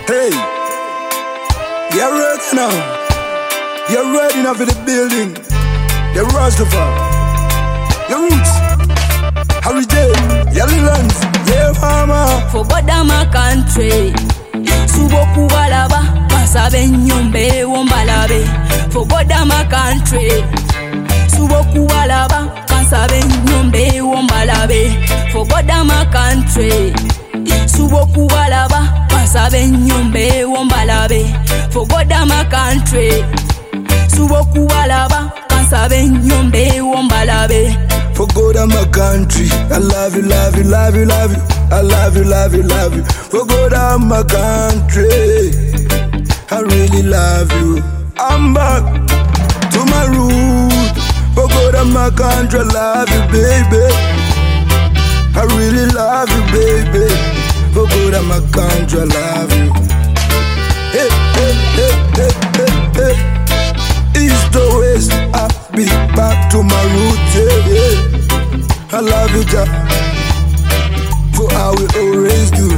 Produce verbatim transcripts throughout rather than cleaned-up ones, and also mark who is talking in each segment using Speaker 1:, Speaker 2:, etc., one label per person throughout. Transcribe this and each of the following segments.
Speaker 1: Hey, you're ready now. You're ready now for the building. The Rastafari, your roots, Harry J, your lands, yeah, mama.
Speaker 2: For God of my country, Suboku walaba, Pasabe nyombe wombalabe. For God of my country, Suboku walaba, Pasabe nyombe wombalabe. For God of my country, Suboku walaba, Pasabe nyombe wombalabe. For God of my country, Suboku walaba, Pasabe nyombe wombalabe.
Speaker 1: For God of my country, I love you, love you, love you, love you. I love you, love you, love you. For God of my country, I really love you. I'm back to my root. For God of my country, I love you, baby. I really love you, baby. For God of my country, I love you. Hey, hey, hey, hey, hey, hey. East to west, I be back to my roots, yeah, yeah. I love you, Jah, for how we always do.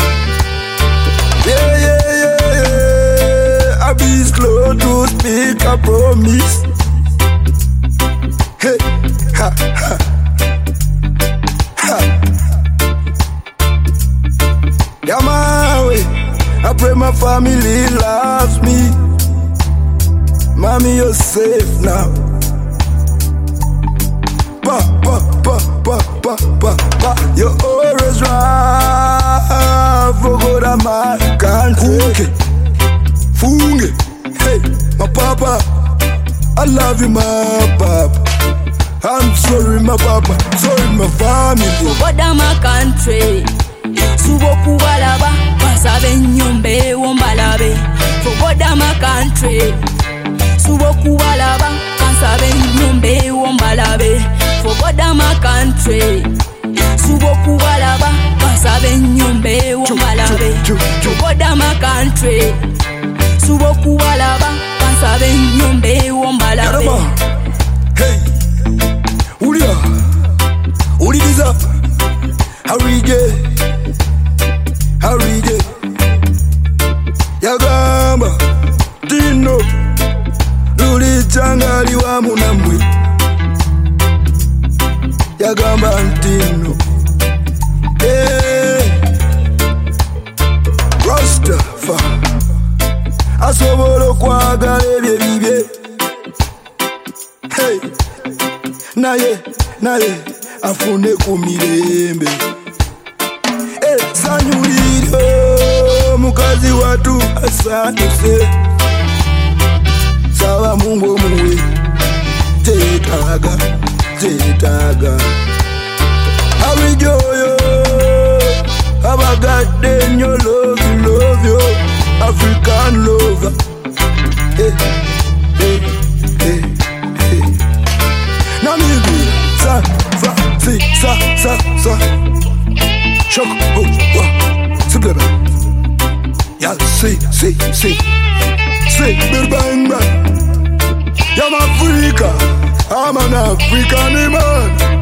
Speaker 1: Yeah, yeah, yeah, yeah. I be slow to speak, I promise. Hey, ha, ha, ha. Yeah, my way. I pray my family loves me. Mommy, you're safe now. Pa, pa, pa, pa, pa, pa, pa. You're always right. For God of my country. Funge, hey, my papa. I love you, my papa. I'm sorry, my papa. Sorry, my family.
Speaker 2: For God of my country, Suboku walaba, Pasabe nyombe wombalabe. For God of my country, Suboku walaba, Pasabe nyombe wombalabe. For God of my country, Suboku walaba, Pasabe nyombe wombalabe. For God of my country, Suboku walaba, Pasabe nyombe wombalabe.
Speaker 1: Hey, Ulia, Uliza, Harige, Harige, Yagamba, Dino. Changaliwa munamwe Yagamba ntino. Hey, Rastafari asobola okwagala ebyo bibye. Hey, naye naye afune ku mirembe. Hey, sanyuliro mukazi watu asantuse. Sawa Mungu muwe tetaga tetaga awijoyo abagadde nnyo love you, love you, African lover. Hey, hey, hey, hey. Namibia sa fa si sa sa sa Shock oh wa sibleba ya si si si si bang bang. I'm Africa, I'm an African man.